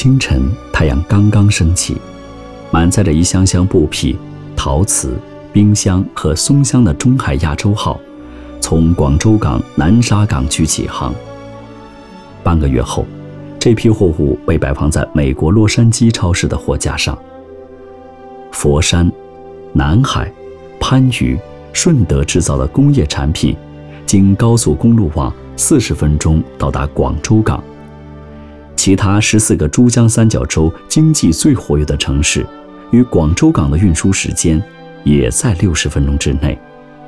清晨，太阳刚刚升起，满载着一箱箱布匹、陶瓷、冰箱和松香的中海亚洲号从广州港南沙港区起航。半个月后，这批货物被摆放在美国洛杉矶超市的货架上。佛山、南海、番禺、顺德制造的工业产品，经高速公路网40分钟到达广州港。其他14个珠江三角洲经济最活跃的城市，与广州港的运输时间也在60分钟之内。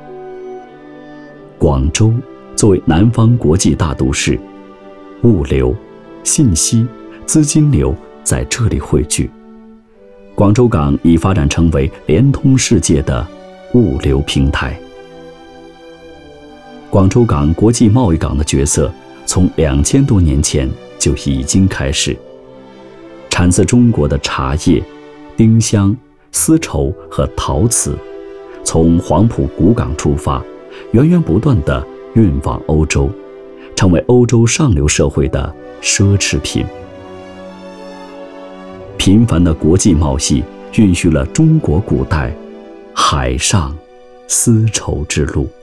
广州作为南方国际大都市，物流、信息、资金流在这里汇聚。广州港已发展成为连通世界的物流平台。广州港国际贸易港的角色从2000多年前就已经开始。产自中国的茶叶、丁香、丝绸和陶瓷，从黄埔古港出发，源源不断地运往欧洲，成为欧洲上流社会的奢侈品。频繁的国际贸易允许了中国古代海上丝绸之路。